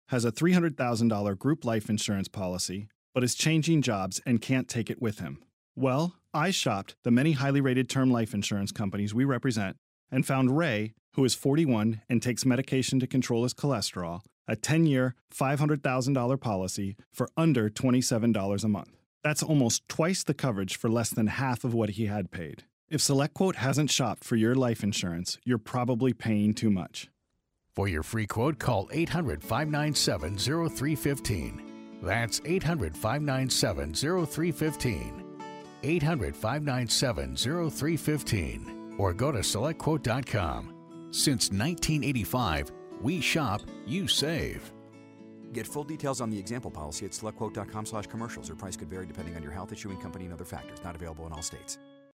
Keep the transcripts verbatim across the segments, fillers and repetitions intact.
has a three hundred thousand dollars group life insurance policy, but is changing jobs and can't take it with him. Well, I shopped the many highly rated term life insurance companies we represent and found Ray, who is forty-one and takes medication to control his cholesterol, a ten-year, five hundred thousand dollars policy for under twenty-seven dollars a month. That's almost twice the coverage for less than half of what he had paid. If SelectQuote hasn't shopped for your life insurance, you're probably paying too much. For your free quote, call eight hundred, five nine seven, zero three one five. That's eight hundred, five nine seven, zero three one five. eight hundred, five nine seven, zero three one five. Or go to select quote dot com. Since nineteen eighty-five, we shop, you save. Get full details on the example policy at select quote dot com slash commercials. Or price could vary depending on your health, issuing company, and other factors. Not available in all states.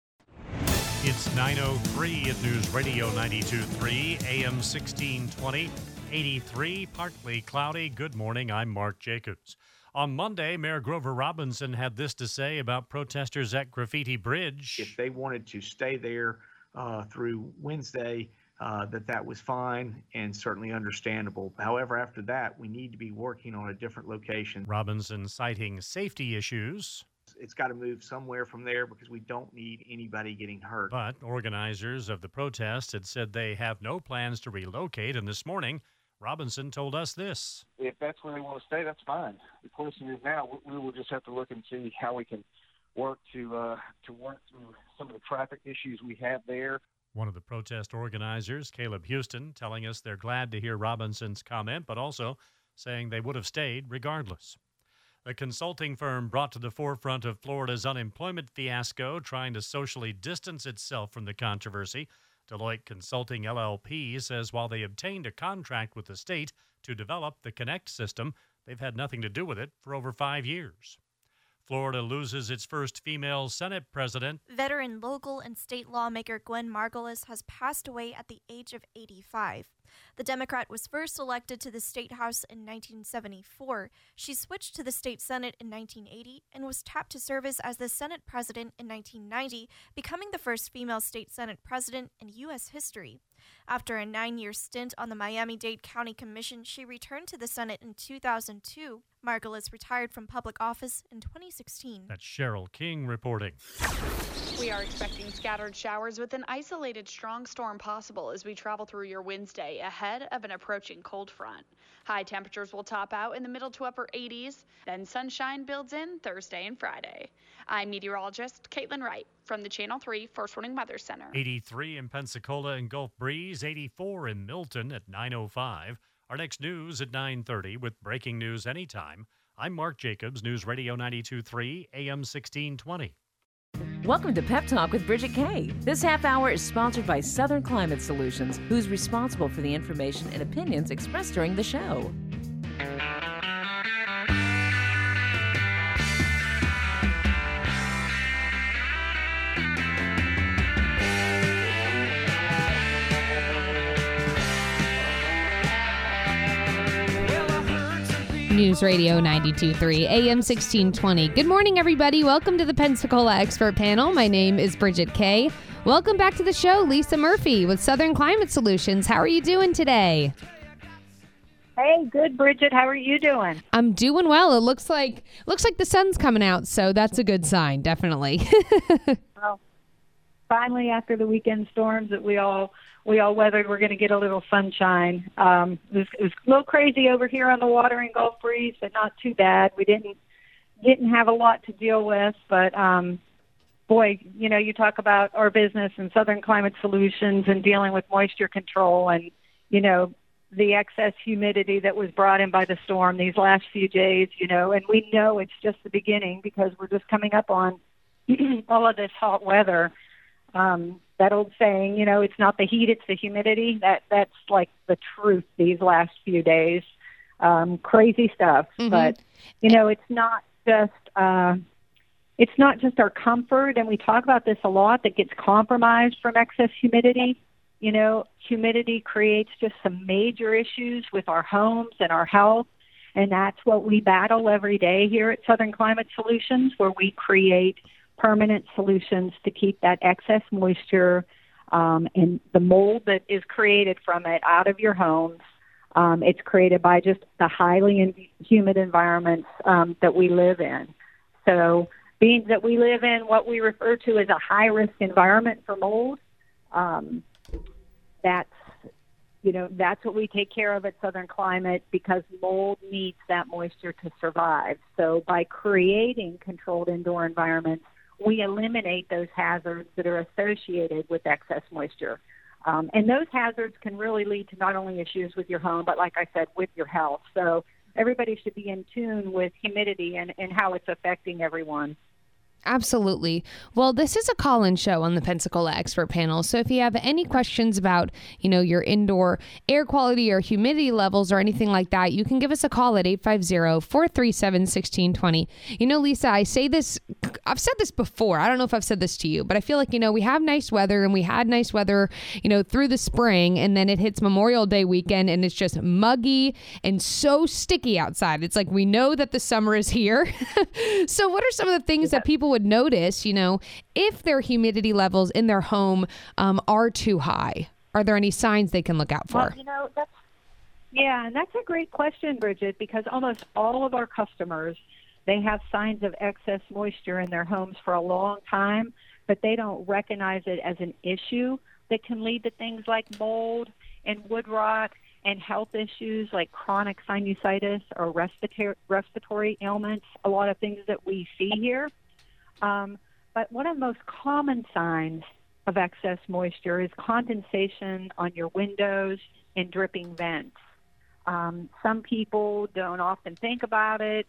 It's nine oh three at News Radio ninety-two point three, A M sixteen twenty, eighty-three, partly cloudy. Good morning, I'm Mark Jacobs. On Monday, Mayor Grover Robinson had this to say about protesters at Graffiti Bridge. If they wanted to stay there uh, through Wednesday, uh, that that was fine and certainly understandable. However, after that, we need to be working on a different location. Robinson citing safety issues. It's got to move somewhere from there because we don't need anybody getting hurt. But organizers of the protest had said they have no plans to relocate, and this morning, Robinson told us this. If that's where they want to stay, that's fine. The question is now we will just have to look and see how we can work to uh, to work through some of the traffic issues we have there. One of the protest organizers, Caleb Houston, telling us they're glad to hear Robinson's comment, but also saying they would have stayed regardless. The consulting firm brought to the forefront of Florida's unemployment fiasco, trying to socially distance itself from the controversy. Deloitte Consulting L L P says while they obtained a contract with the state to develop the Connect system, they've had nothing to do with it for over five years. Florida loses its first female Senate president. Veteran local and state lawmaker Gwen Margulis has passed away at the age of eighty-five. The Democrat was first elected to the state house in nineteen seventy-four. She switched to the state Senate in nineteen eighty and was tapped to service as the Senate president in nineteen ninety, becoming the first female state Senate president in U S history. After a nine-year stint on the Miami-Dade County Commission, she returned to the Senate in two thousand two. Margulis retired from public office in twenty sixteen. That's Cheryl King reporting. We are expecting scattered showers with an isolated strong storm possible as we travel through your Wednesday ahead of an approaching cold front. High temperatures will top out in the middle to upper eighties, then sunshine builds in Thursday and Friday. I'm meteorologist Caitlin Wright from the Channel three First Warning Weather Center. eighty-three in Pensacola and Gulf Breeze, eighty-four in Milton at nine oh five. Our next news at nine thirty with breaking news anytime. I'm Mark Jacobs, News Radio ninety-two point three, A M sixteen twenty. Welcome to Pep Talk with Bridget Kay. This half hour is sponsored by Southern Climate Solutions, who's responsible for the information and opinions expressed during the show. News Radio ninety-two point three, A M sixteen twenty. Good morning, everybody. Welcome to the Pensacola Expert Panel. My name is Bridget Kay. Welcome back to the show, Lisa Murphy with Southern Climate Solutions. How are you doing today? Hey, good, Bridget. How are you doing? I'm doing well. It looks like looks like the sun's coming out, so that's a good sign, definitely. Well, finally, after the weekend storms that we all we all weathered, we're going to get a little sunshine. Um, it, was, it was a little crazy over here on the water in Gulf Breeze, but not too bad. We didn't didn't have a lot to deal with, but um, boy, you know, you talk about our business and Southern Climate Solutions and dealing with moisture control and, you know, the excess humidity that was brought in by the storm these last few days, you know, and we know it's just the beginning because we're just coming up on all of this hot weather. Um, that old saying, you know, it's not the heat, it's the humidity. That that's like the truth these last few days. Um, crazy stuff. Mm-hmm. But, you know, it's not just uh, it's not just our comfort, and we talk about this a lot, that gets compromised from excess humidity. You know, humidity creates just some major issues with our homes and our health, and that's what we battle every day here at Southern Climate Solutions, where we create permanent solutions to keep that excess moisture um, and the mold that is created from it out of your homes. Um, it's created by just the highly in- humid environments um, that we live in. So being that we live in what we refer to as a high-risk environment for mold, um, that's, you know, that's what we take care of at Southern Climate because mold needs that moisture to survive. So by creating controlled indoor environments, we eliminate those hazards that are associated with excess moisture. Um, and those hazards can really lead to not only issues with your home, but like I said, with your health. So everybody should be in tune with humidity and, and how it's affecting everyone. Absolutely. Well, this is a call-in show on the Pensacola Expert Panel. So if you have any questions about, you know, your indoor air quality or humidity levels or anything like that, you can give us a call at eight five zero, four three seven, one six two zero. You know, Lisa, I say this, I've said this before. I don't know if I've said this to you, but I feel like, you know, we have nice weather and we had nice weather, you know, through the spring, and then it hits Memorial Day weekend and it's just muggy and so sticky outside. It's like we know that the summer is here. So what are some of the things that people would notice, you know, if their humidity levels in their home um, are too high? Are there any signs they can look out for? Well, you know, that's, yeah, and that's a great question, Bridget, because almost all of our customers, they have signs of excess moisture in their homes for a long time, but they don't recognize it as an issue that can lead to things like mold and wood rot and health issues like chronic sinusitis or respiratory, respiratory ailments, a lot of things that we see here. Um, but one of the most common signs of excess moisture is condensation on your windows and dripping vents. Um, some people don't often think about it,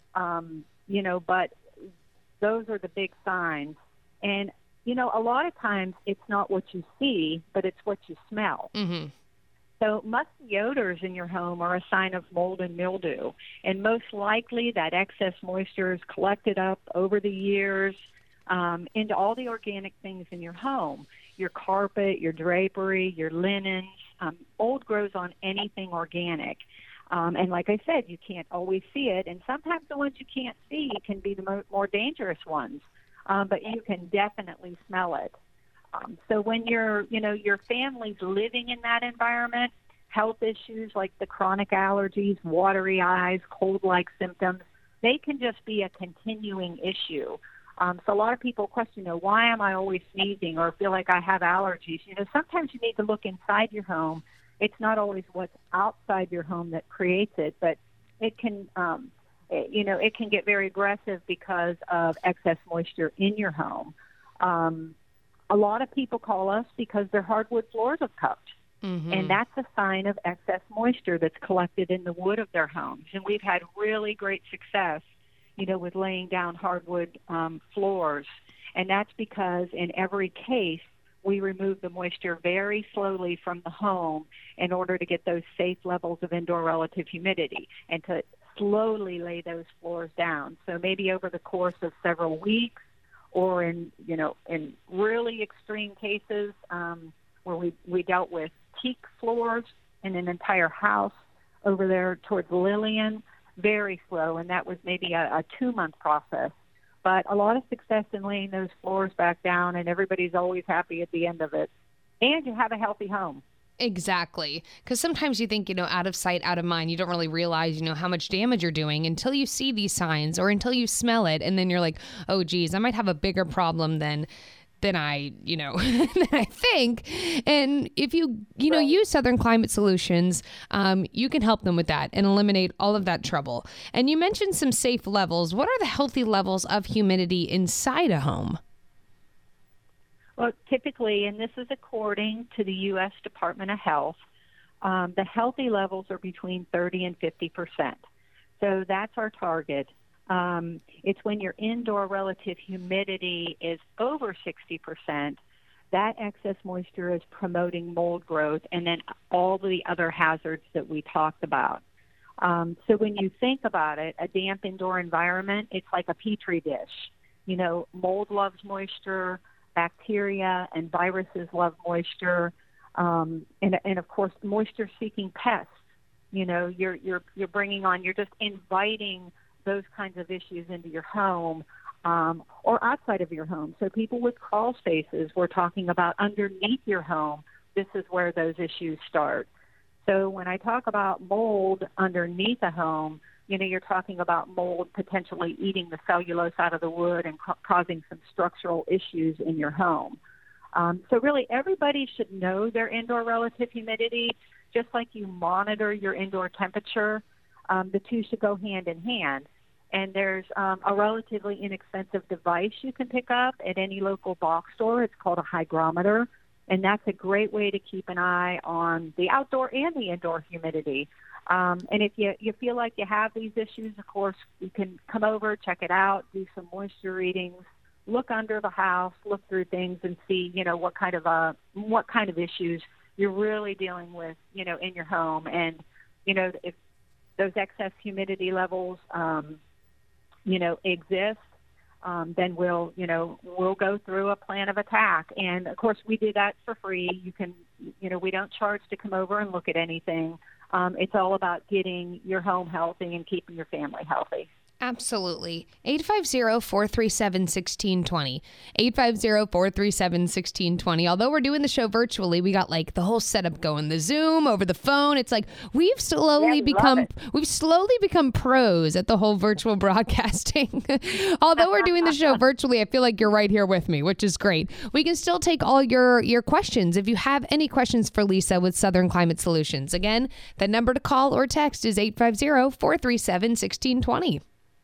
um, you know, but those are the big signs. And, you know, a lot of times it's not what you see, but it's what you smell. Mm-hmm. So musty odors in your home are a sign of mold and mildew. And most likely that excess moisture is collected up over the years um, into all the organic things in your home, your carpet, your drapery, your linens. Um, mold grows on anything organic. Um, and like I said, you can't always see it. And sometimes the ones you can't see can be the mo- more dangerous ones. Um, but you can definitely smell it. Um, so when you're, you know, your family's living in that environment, health issues like the chronic allergies, watery eyes, cold-like symptoms, they can just be a continuing issue. Um, so a lot of people question, you know, why am I always sneezing or feel like I have allergies? You know, sometimes you need to look inside your home. It's not always what's outside your home that creates it, but it can, um, it, you know, it can get very aggressive because of excess moisture in your home. Um, A lot of people call us because their hardwood floors have cupped, mm-hmm. and that's a sign of excess moisture that's collected in the wood of their homes. And we've had really great success, you know, with laying down hardwood um, floors. And that's because in every case, we remove the moisture very slowly from the home in order to get those safe levels of indoor relative humidity and to slowly lay those floors down. So maybe over the course of several weeks, or in, you know, in really extreme cases um, where we, we dealt with teak floors in an entire house over there towards Lillian, very slow, and that was maybe a, a two-month process. But a lot of success in laying those floors back down, and everybody's always happy at the end of it. And you have a healthy home. Exactly. Because sometimes you think, you know, out of sight, out of mind. You don't really realize, you know, how much damage you're doing until you see these signs or until you smell it. And then you're like, oh, geez, I might have a bigger problem than than I, you know, than I think. And if you, you know, use Southern Climate Solutions, um, you can help them with that and eliminate all of that trouble. And you mentioned some safe levels. What are the healthy levels of humidity inside a home? Well, typically, and this is according to the U S Department of Health, um, the healthy levels are between thirty and fifty percent. So that's our target. Um, it's when your indoor relative humidity is over sixty percent, that excess moisture is promoting mold growth and then all the other hazards that we talked about. Um, so when you think about it, a damp indoor environment, it's like a petri dish. You know, mold loves moisture, bacteria and viruses love moisture, um, and, and of course, moisture-seeking pests. You know, you're you're you're bringing on, you're just inviting those kinds of issues into your home um, or outside of your home. So people with crawl spaces, we're talking about underneath your home. This is where those issues start. So when I talk about mold underneath a home, you know, you're talking about mold potentially eating the cellulose out of the wood and ca- causing some structural issues in your home. Um, so really everybody should know their indoor relative humidity, just like you monitor your indoor temperature. Um, the two should go hand in hand. And there's um, a relatively inexpensive device you can pick up at any local box store. It's called a hygrometer. And that's a great way to keep an eye on the outdoor and the indoor humidity. Um, and if you, you feel like you have these issues, of course, you can come over, check it out, do some moisture readings, look under the house, look through things and see, you know, what kind of uh, what kind of issues you're really dealing with, you know, in your home. And, you know, if those excess humidity levels, um, you know, exist, Um, then we'll, you know, we'll go through a plan of attack. And, of course, we do that for free. You can, you know, we don't charge to come over and look at anything. Um, it's all about getting your home healthy and keeping your family healthy. Absolutely. eight five zero, four three seven, one six two zero. eight five zero, four three seven, one six two zero. Although we're doing the show virtually, we got like the whole setup going, the Zoom over the phone. It's like we've slowly yeah, become we've slowly become pros at the whole virtual broadcasting. Although we're doing the show virtually, I feel like you're right here with me, which is great. We can still take all your your questions if you have any questions for Lisa with Southern Climate Solutions. Again, the number to call or text is eight five zero, four three seven, one six two zero.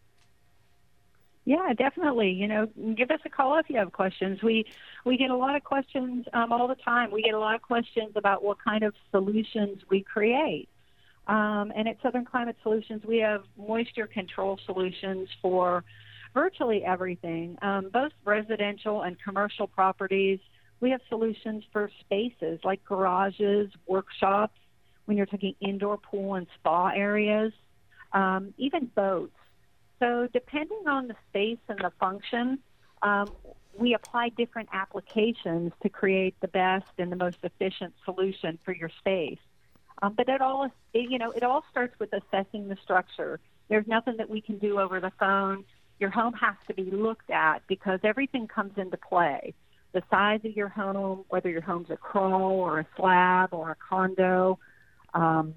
Yeah, definitely. You know, give us a call if you have questions. We we get a lot of questions um, all the time. We get a lot of questions about what kind of solutions we create. Um, and at Southern Climate Solutions, we have moisture control solutions for virtually everything, um, both residential and commercial properties. We have solutions for spaces like garages, workshops, when you're talking indoor pool and spa areas, um, even boats. So depending on the space and the function, um, we apply different applications to create the best and the most efficient solution for your space. Um, but it all, you know, it all starts with assessing the structure. There's nothing that we can do over the phone. Your home has to be looked at because everything comes into play. The size of your home, whether your home's a crawl or a slab or a condo, um,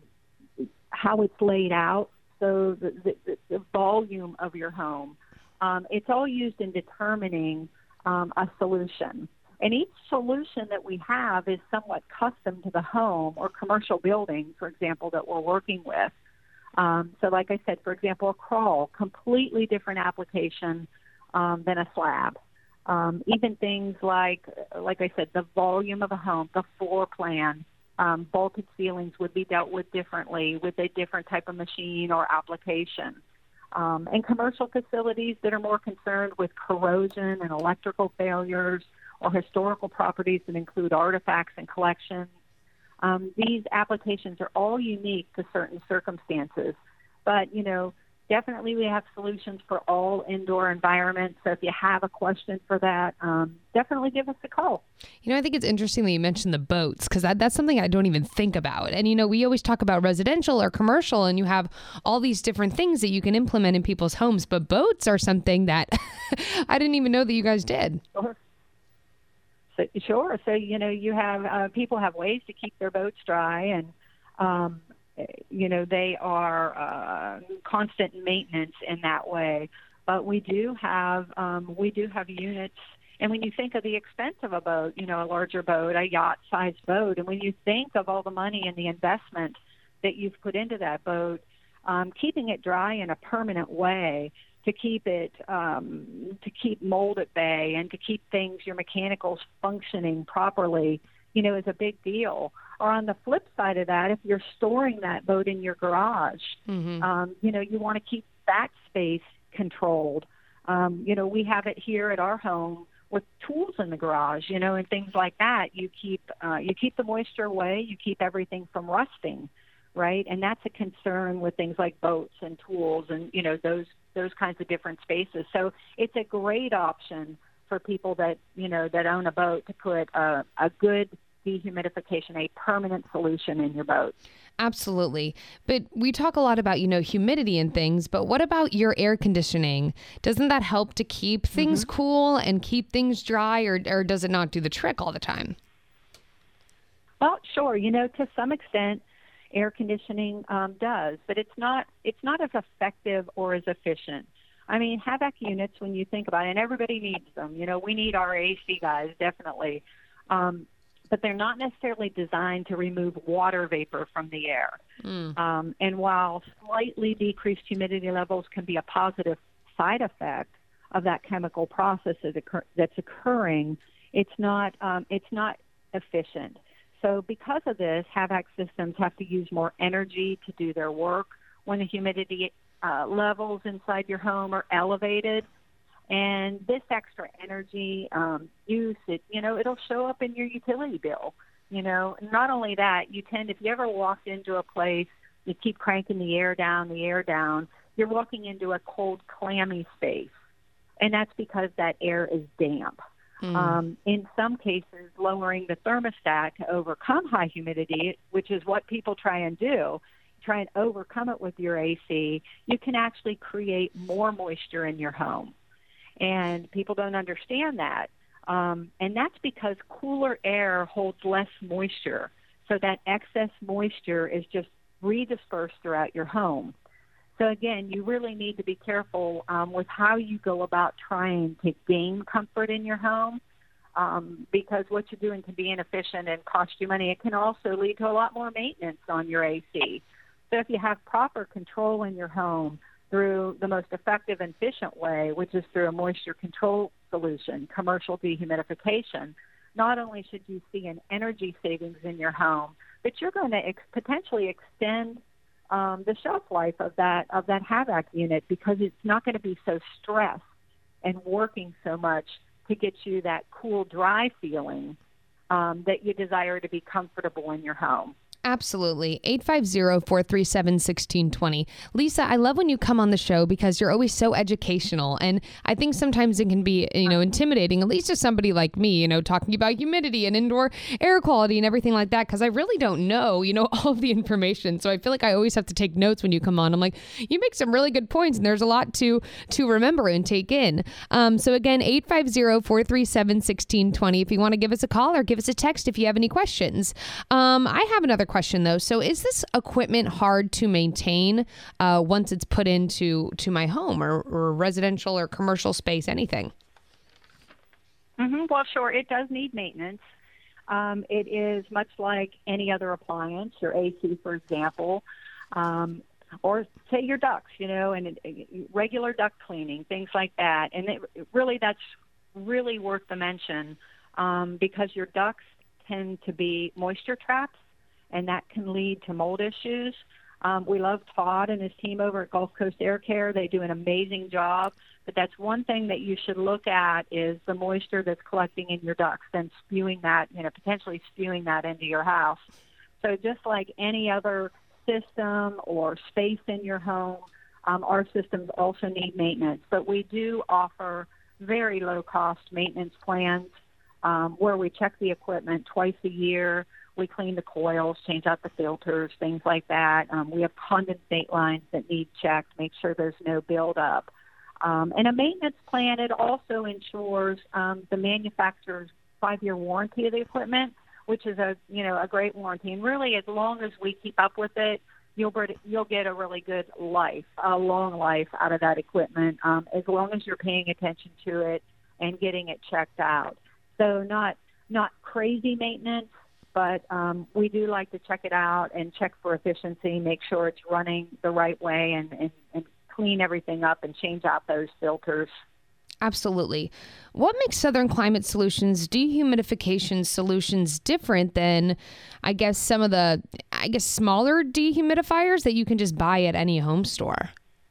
how it's laid out. So the, the, the volume of your home, um, it's all used in determining um, a solution. And each solution that we have is somewhat custom to the home or commercial building, for example, that we're working with. Um, so like I said, for example, a crawl, completely different application um, than a slab. Um, even things like, like I said, the volume of a home, the floor plan, Um, vaulted ceilings would be dealt with differently with a different type of machine or application. Um, and commercial facilities that are more concerned with corrosion and electrical failures or historical properties that include artifacts and collections. Um, these applications are all unique to certain circumstances. But, you know, definitely we have solutions for all indoor environments. So if you have a question for that, um, definitely give us a call. You know, I think it's interesting that you mentioned the boats because that, that's something I don't even think about. And, you know, we always talk about residential or commercial and you have all these different things that you can implement in people's homes. But boats are something that I didn't even know that you guys did. Sure. So, sure. So, you know, you have uh, people have ways to keep their boats dry and, um, you know, they are uh, constant maintenance in that way. But we do have um, we do have units. And when you think of the expense of a boat, you know, a larger boat, a yacht-sized boat, and when you think of all the money and the investment that you've put into that boat, um, keeping it dry in a permanent way to keep it um, to keep mold at bay and to keep things, your mechanicals functioning properly, you know, is a big deal. Or on the flip side of that, if you're storing that boat in your garage, mm-hmm. um, you know, you want to keep that space controlled. Um, you know, we have it here at our home with tools in the garage, you know, and things like that. You keep uh, you keep the moisture away. You keep everything from rusting, right? And that's a concern with things like boats and tools and, you know, those those kinds of different spaces. So it's a great option for people that, you know, that own a boat to put a, a good dehumidification, a permanent solution in your boat. Absolutely. But we talk a lot about, you know, humidity and things, but what about your air conditioning? Doesn't that help to keep things mm-hmm. cool and keep things dry, or, or does it not do the trick all the time? Well, sure. You know, to some extent, air conditioning um, does, but it's not it's not as effective or as efficient. I mean, HAVAC units, when you think about it, and everybody needs them. You know, we need our A C guys, definitely. Um, but they're not necessarily designed to remove water vapor from the air. Mm. Um, and while slightly decreased humidity levels can be a positive side effect of that chemical process that occur- that's occurring, it's not um, it's not efficient. So because of this, HAVAC systems have to use more energy to do their work when the humidity uh, levels inside your home are elevated. And this extra energy um, use, it you know, it'll show up in your utility bill. You know, not only that, you tend, if you ever walked into a place, you keep cranking the air down, the air down, you're walking into a cold, clammy space. And that's because that air is damp. Mm. Um, in some cases, lowering the thermostat to overcome high humidity, which is what people try and do, try and overcome it with your A C, you can actually create more moisture in your home. And people don't understand that. Um, and that's because cooler air holds less moisture. So that excess moisture is just redispersed throughout your home. So again, you really need to be careful um, with how you go about trying to gain comfort in your home, um, because what you're doing can be inefficient and cost you money. It can also lead to a lot more maintenance on your A C. So if you have proper control in your home through the most effective and efficient way, which is through a moisture control solution, commercial dehumidification, not only should you see an energy savings in your home, but you're going to ex- potentially extend Um, the shelf life of that of that HAVAC unit, because it's not going to be so stressed and working so much to get you that cool, dry feeling um, that you desire to be comfortable in your home. Absolutely. eight five zero, four three seven, one six two zero. Lisa, I love when you come on the show because you're always so educational. And I think sometimes it can be, you know, intimidating, at least to somebody like me, you know, talking about humidity and indoor air quality and everything like that, because I really don't know, you know, all of the information. So I feel like I always have to take notes when you come on. I'm like, you make some really good points and there's a lot to to remember and take in. Um, so again, eight five zero, four three seven, one six two zero if you want to give us a call or give us a text if you have any questions. Um, I have another question though. So is this equipment hard to maintain uh, once it's put into to my home or, or residential or commercial space, anything? Mm-hmm. Well, sure. It does need maintenance. Um, it is much like any other appliance, your A C, for example, um, or say your ducts, you know, and it, regular duct cleaning, things like that. And it, really, that's really worth the mention um, because your ducts tend to be moisture traps, and that can lead to mold issues. Um, we love Todd and his team over at Gulf Coast Air Care. They do an amazing job, but that's one thing that you should look at is the moisture that's collecting in your ducts and spewing that, you know, potentially spewing that into your house. So just like any other system or space in your home, um, our systems also need maintenance, but we do offer very low-cost maintenance plans um, where we check the equipment twice a year. We clean the coils, change out the filters, things like that. Um, we have condensate lines that need checked, make sure there's no buildup. Um, and a maintenance plan, it also ensures um, the manufacturer's five-year warranty of the equipment, which is a you know a great warranty. And really, as long as we keep up with it, you'll you'll get a really good life, a long life out of that equipment, um, as long as you're paying attention to it and getting it checked out. So not not crazy maintenance, but um, we do like to check it out and check for efficiency, make sure it's running the right way, and, and, and clean everything up and change out those filters. Absolutely. What makes Southern Climate Solutions dehumidification solutions different than, I guess, some of the, I guess, smaller dehumidifiers that you can just buy at any home store?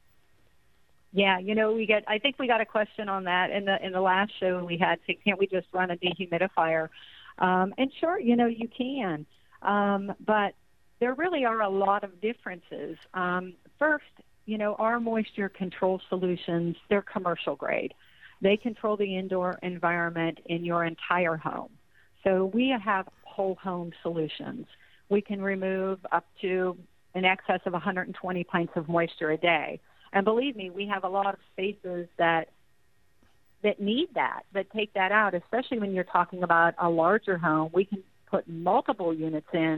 Yeah, you know, we get. I think we got a question on that in the in the last show we had. So can't we just run a dehumidifier? Um, and sure, you know, you can, um, but there really are a lot of differences. Um, first, you know, our moisture control solutions, they're commercial grade. They control the indoor environment in your entire home. So we have whole home solutions. We can remove up to in excess of one hundred twenty pints of moisture a day. And believe me, we have a lot of spaces that that need that, that take that out, especially when you're talking about a larger home. We can put multiple units in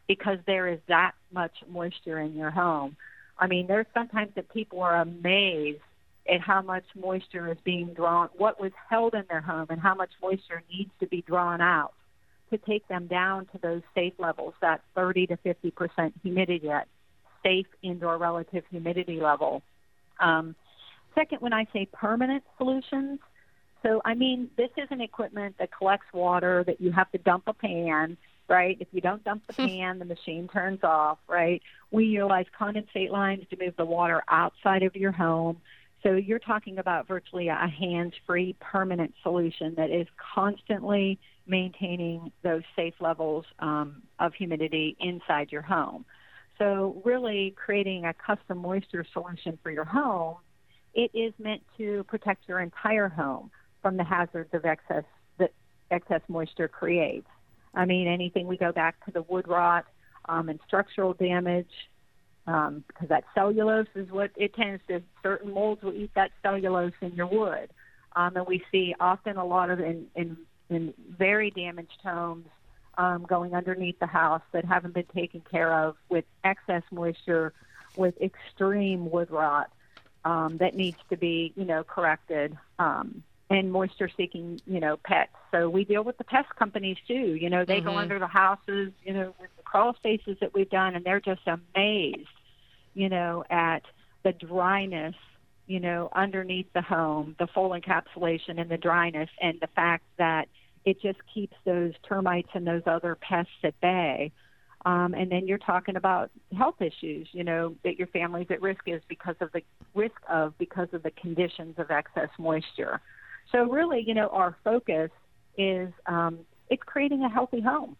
because there is that much moisture in your home. I mean, there's sometimes that people are amazed at how much moisture is being drawn, what was held in their home, and how much moisture needs to be drawn out to take them down to those safe levels, that thirty to fifty percent humidity, that safe indoor relative humidity level. Um, second, when I say permanent solutions, so I mean this isn't equipment that collects water that you have to dump a pan, right? If you don't dump the pan, the machine turns off, right? We utilize condensate lines to move the water outside of your home. So you're talking about virtually a hands-free permanent solution that is constantly maintaining those safe levels um, of humidity inside your home. So really creating a custom moisture solution for your home, it is meant to protect your entire home from the hazards of excess that excess moisture creates. I mean, anything, we go back to the wood rot um, and structural damage, um, because that cellulose is what it tends to, certain molds will eat that cellulose in your wood. Um, and we see often a lot of in, in, in very damaged homes um, going underneath the house that haven't been taken care of with excess moisture, with extreme wood rot um, that needs to be, you know, corrected. Um, and moisture-seeking, you know, pets. So we deal with the pest companies, too. You know, they mm-hmm. go under the houses, you know, with the crawl spaces that we've done, and they're just amazed, you know, at the dryness, you know, underneath the home, the full encapsulation and the dryness, and the fact that it just keeps those termites and those other pests at bay. Um, and then you're talking about health issues, you know, that your family's at risk is because of the risk of because of the conditions of excess moisture. So really, you know, our focus is um, it's creating a healthy home.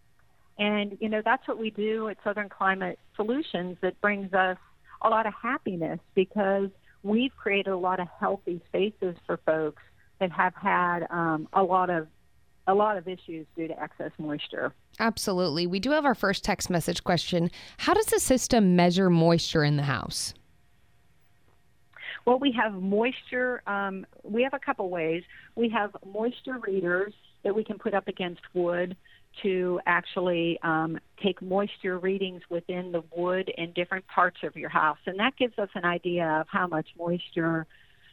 And, you know, that's what we do at Southern Climate Solutions that brings us a lot of happiness, because we've created a lot of healthy spaces for folks that have had um, a lot of a lot of issues due to excess moisture. Absolutely. We do have our first text message question. How does the system measure moisture in the house? Well, we have moisture. Um, we have a couple ways. We have moisture readers that we can put up against wood to actually um, take moisture readings within the wood in different parts of your house. And that gives us an idea of how much moisture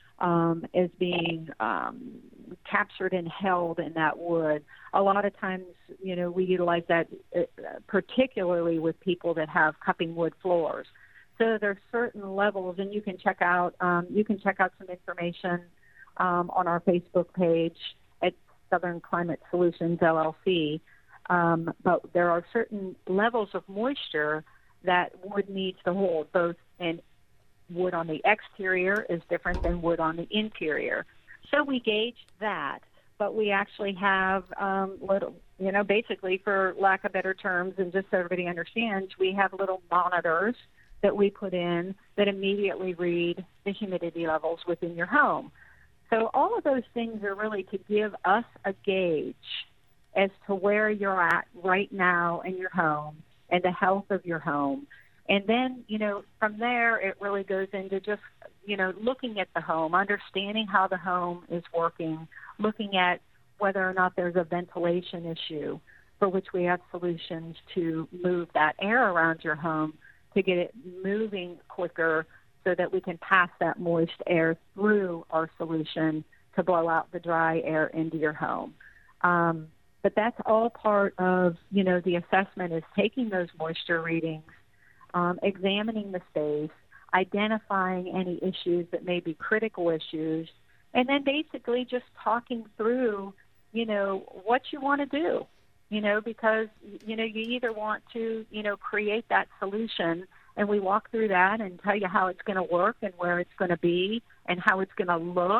um, is being um, captured and held in that wood. A lot of times, you know, we utilize that uh, particularly with people that have cupping wood floors. So there's certain levels, and you can check out um, you can check out some information um, on our Facebook page at Southern Climate Solutions L L C. Um, but there are certain levels of moisture that wood needs to hold. Both and wood on the exterior is different than wood on the interior. So we gauge that, but we actually have um, little, you know, basically, for lack of better terms, and just so everybody understands, we have little monitors that we put in that immediately read the humidity levels within your home. So all of those things are really to give us a gauge as to where you're at right now in your home and the health of your home. And then, you know, from there, it really goes into just, you know, looking at the home, understanding how the home is working, looking at whether or not there's a ventilation issue, for which we have solutions to move that air around your home to get it moving quicker so that we can pass that moist air through our solution to blow out the dry air into your home. Um, but that's all part of, you know, the assessment is taking those moisture readings, um, examining the space, identifying any issues that may be critical issues, and then basically just talking through, you know, what you want to do. You know, because, you know, you either want to, you know, create that solution, and we walk through that and tell you how it's going to work and where it's going to be and how it's going to look.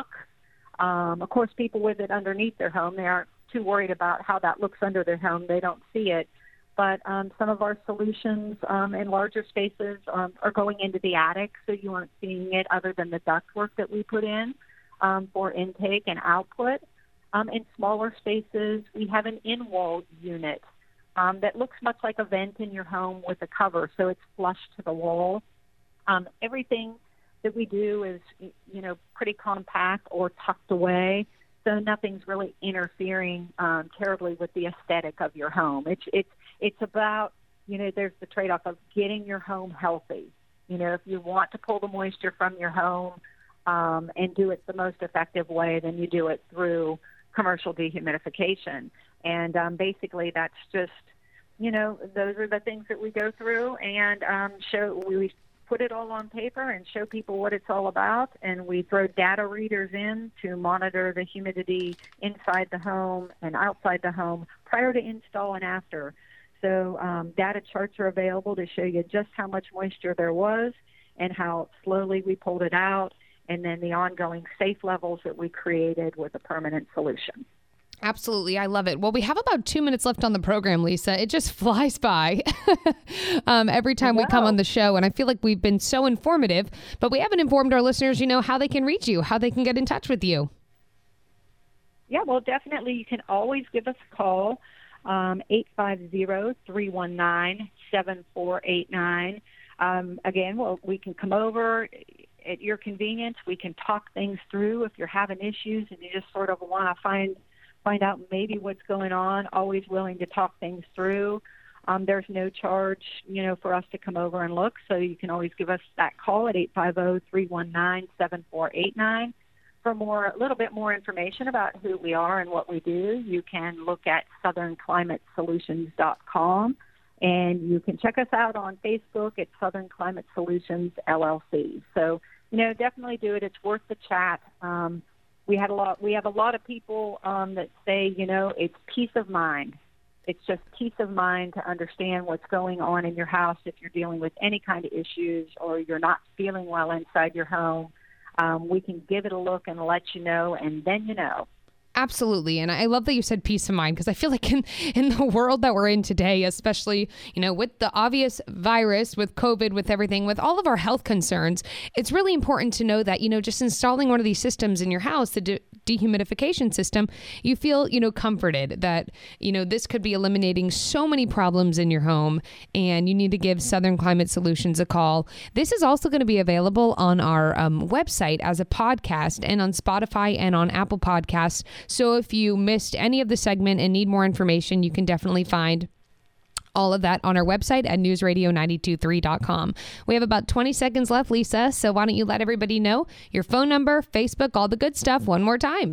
Um, of course, people with it underneath their home, they aren't too worried about how that looks under their home. They don't see it. But um, some of our solutions um, in larger spaces um, are going into the attic, so you aren't seeing it other than the ductwork that we put in um, for intake and output. Um, in smaller spaces, we have an in-wall unit um, that looks much like a vent in your home with a cover, so it's flush to the wall. Um, everything that we do is, you know, pretty compact or tucked away, so nothing's really interfering um, terribly with the aesthetic of your home. It's it's it's about you know, there's the trade-off of getting your home healthy. You know, if you want to pull the moisture from your home um, and do it the most effective way, then you do it through commercial dehumidification. And um, basically that's just, you know, those are the things that we go through and um, show, we put it all on paper and show people what it's all about. And we throw data readers in to monitor the humidity inside the home and outside the home prior to install and after. So um, data charts are available to show you just how much moisture there was and how slowly we pulled it out, and then the ongoing safe levels that we created with a permanent solution. Absolutely. I love it. Well, we have about two minutes left on the program, Lisa. It just flies by um, every time we come on the show. And I feel like we've been so informative, but we haven't informed our listeners, you know, how they can reach you, how they can get in touch with you. Yeah, well, definitely. You can always give us a call, um, eight five zero, three one nine, seven four eight nine. Um, again, well, we can come over at your convenience. We can talk things through if you're having issues and you just sort of want to find find out maybe what's going on. Always willing to talk things through. Um, there's no charge, you know, for us to come over and look. So you can always give us that call at eight five zero, three one nine, seven four eight nine. For more, a little bit more information about who we are and what we do, you can look at southern climate solutions dot com. And you can check us out on Facebook at Southern Climate Solutions, L L C. So, you know, definitely do it. It's worth the chat. Um, we had a lot. We have a lot of people um, that say, you know, it's peace of mind. It's just peace of mind to understand what's going on in your house if you're dealing with any kind of issues or you're not feeling well inside your home. Um, we can give it a look and let you know, and then you know. Absolutely. And I love that you said peace of mind, because I feel like in, in the world that we're in today, especially, you know, with the obvious virus, with COVID, with everything, with all of our health concerns, it's really important to know that, you know, just installing one of these systems in your house, the de- dehumidification system, you feel, you know, comforted that, you know, this could be eliminating so many problems in your home, and you need to give Southern Climate Solutions a call. This is also going to be available on our um, website as a podcast and on Spotify and on Apple Podcasts. So if you missed any of the segment and need more information, you can definitely find all of that on our website at news radio nine two three dot com. We have about twenty seconds left, Lisa, so why don't you let everybody know your phone number, Facebook, all the good stuff one more time.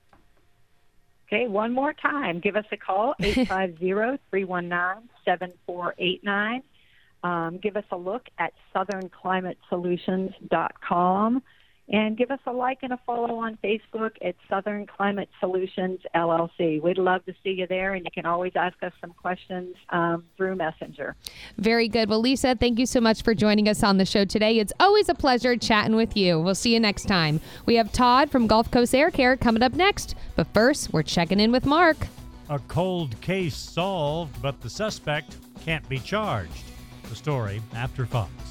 Okay, one more time. Give us a call, eight five zero, three one nine, seven four eight nine. Um, give us a look at southern climate solutions dot com. And give us a like and a follow on Facebook at Southern Climate Solutions, L L C. We'd love to see you there, and you can always ask us some questions um, through Messenger. Very good. Well, Lisa, thank you so much for joining us on the show today. It's always a pleasure chatting with you. We'll see you next time. We have Todd from Gulf Coast Air Care coming up next. But first, we're checking in with Mark. A cold case solved, but the suspect can't be charged. The story after five.